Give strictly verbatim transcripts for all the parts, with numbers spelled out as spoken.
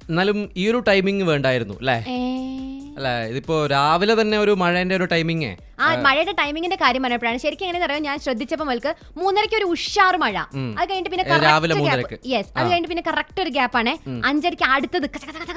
എന്നാലും ഈ ഒരു ടൈമിങ് വേണ്ടായിരുന്നു അല്ലേ? അല്ല ഇതിപ്പോ രാവിലെ തന്നെ ഒരു മഴേന്റെ ഒരു ടൈമിങ്. ആ മഴയുടെ ടൈമിങ്ങിന്റെ കാര്യം പറഞ്ഞപ്പോഴാണ് ശരിക്കും എങ്ങനെയാ അറിയാം, ഞാൻ ശ്രദ്ധിച്ചപ്പോൾ മുതൽക്ക് മൂന്നരയ്ക്ക് ഒരു ഉഷാർ മഴ, അത് കഴിഞ്ഞിട്ട് പിന്നെ യെസ് അത് കഴിഞ്ഞിട്ട് പിന്നെ കറക്റ്റ് ഒരു ഗ്യാപ്പ് ആണ് അഞ്ചരയ്ക്ക് അടുത്തത്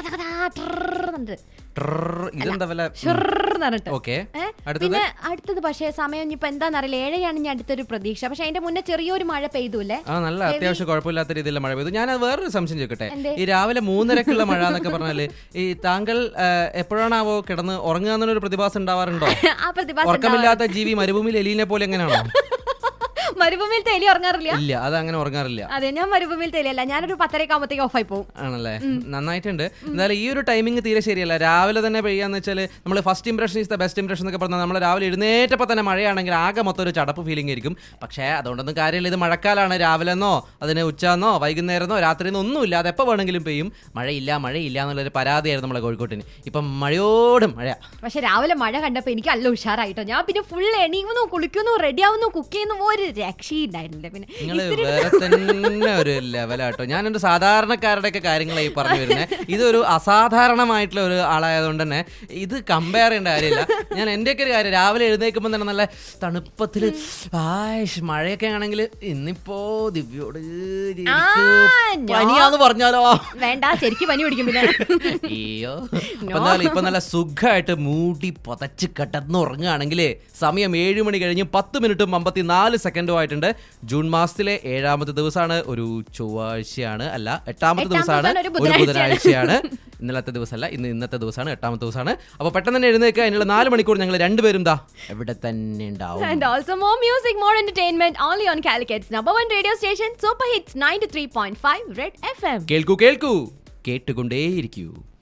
പിന്നെ അടുത്തത്. പക്ഷേ സമയം ഇനിയിപ്പോ എന്താണെന്നറിയില്ല, ഏഴയാണ് ഞാൻ അടുത്തൊരു പ്രതീക്ഷ. പക്ഷെ അതിന്റെ മുന്നേ ചെറിയൊരു മഴ പെയ്തൂല്ലേ? ആ നല്ല അത്യാവശ്യം കുഴപ്പമില്ലാത്ത രീതിയിലുള്ള മഴ പെയ്തു. ഞാൻ വേറൊരു സംശയം ചോദിക്കട്ടെ, ഈ രാവിലെ മൂന്നരക്കുള്ള മഴ എന്നൊക്കെ പറഞ്ഞാല് ഈ താങ്കൾ എപ്പോഴാണാവോ കിടന്ന് ഉറങ്ങുക എന്നൊരു പ്രതിഭാസം ഉണ്ടാവാറുണ്ടോ? ഉറക്കമില്ലാത്ത ജീവി മരുഭൂമിയിൽ എലീനെ പോലെ എങ്ങനെയാണോ? മരുഭൂമിയിൽ തേലി ഉറങ്ങാറില്ല. ഇല്ല, അത് അങ്ങനെ ഉറങ്ങാറില്ല. അതെ, ഞാൻ മരുഭൂമിയിൽ തേലിയല്ല, ഞാനൊരു പത്തരയ്ക്ക് ആകുമ്പോഴത്തേക്ക് ഓഫായി പോകും. ആണല്ലേ, നന്നായിട്ടുണ്ട്. എന്തായാലും ഈ ഒരു ടൈമിംഗ് തീരെ ശരിയല്ല. രാവിലെ തന്നെ പെയ്യാന്ന് വെച്ചാൽ നമ്മൾ first impression is the best impression എന്നൊക്കെ പറഞ്ഞാൽ നമ്മൾ രാവിലെ എഴുന്നേറ്റപ്പോൾ തന്നെ മഴയാണെങ്കിൽ ആകെ മൊത്തം ഒരു ചടപ്പ് ഫീലിംഗ് ആയിരിക്കും. പക്ഷേ അതുകൊണ്ടൊന്നും കാര്യമില്ല, ഇത് മഴക്കാലാണ്. രാവിലെ എന്നോ അതിന് ഉച്ചന്നോ വൈകുന്നേരമോ രാത്രിന്നോ ഒന്നും ഇല്ല, അത് എപ്പോൾ വേണമെങ്കിലും പെയ്യും. മഴയില്ല മഴയില്ല എന്നുള്ളൊരു പരാതിയായിരുന്നു നമ്മളെ കോഴിക്കോട്ടിന്. ഇപ്പം മഴയോടും മഴ. പക്ഷെ രാവിലെ മഴ കണ്ടപ്പോൾ എനിക്ക് നല്ല ഉഷാറായിട്ടോ. ഞാൻ പിന്നെ ഫുൾ എണീക്കുന്നു, കുളിക്കുന്നു, റെഡിയാവുന്നു, കുക്ക് ചെയ്യുന്നു, ഒരു രക്ഷയുണ്ടായിരുന്നില്ല. പിന്നെ നിങ്ങൾ വേറെ തന്നെ ഒരു ലെവലാട്ടോ. ഞാൻ എൻ്റെ സാധാരണക്കാരുടെയൊക്കെ കാര്യങ്ങളായി പറഞ്ഞു വരുന്നത്. ഇതൊരു അസാധാരണമായിട്ടുള്ള ഒരു ആളായതുകൊണ്ട് തന്നെ ഇത് കമ്പയർ ചെയ്യേണ്ട കാര്യമില്ല. ഞാൻ എൻ്റെയൊക്കെ ഒരു കാര്യം രാവിലെ എഴുന്നേൽക്കുമ്പോൾ തന്നെ നല്ല തണുപ്പത്തിൽ ആയിഷ് മഴയൊക്കെ ആണെങ്കിൽ ഇന്നിപ്പോ ദിവ്യോട് പനിയാന്ന് പറഞ്ഞാലോ? വേണ്ട, ശരിക്കും പനി പിടിക്കും. പിന്നെ അയ്യോ, അപ്പൊ ഇപ്പൊ നല്ല സുഖമായിട്ട് മൂടി പൊതച്ച് കിടന്നുറങ്ങുകയാണെങ്കിൽ സമയം ഏഴ് മണി കഴിഞ്ഞ് പത്ത് മിനിറ്റും അമ്പത്തി നാല് സെക്കൻഡും ആയിട്ടുണ്ട്. ജൂൺ മാസത്തിലെ ഏഴാമത്തെ ദിവസമാണ്, ഒരു ചൊവ്വാഴ്ചയാണ്, അല്ല എട്ടാമത്തെ ദിവസമാണ്, ഒരു ബുധനാഴ്ചയാണ്. ഇന്നലത്തെ ദിവസമല്ല, ഇന്ന് ഇന്നത്തെ ദിവസമാണ്, എട്ടാമത്തെ ദിവസമാണ്. അപ്പൊ പെട്ടെന്ന് തന്നെ എഴുന്നേൽക്കുക. അതിനുള്ള നാല് മണിക്കൂർ ഞങ്ങൾ രണ്ടുപേരും ദാ എവിടെ തന്നെ ഉണ്ടാവും. And also more music, more entertainment only on Calicutt's number one radio station Super Hits ninety-three point five Red F M. കേൾക്കൂ കേൾക്കൂ കേട്ടുകൊണ്ടേയിരിക്കൂ.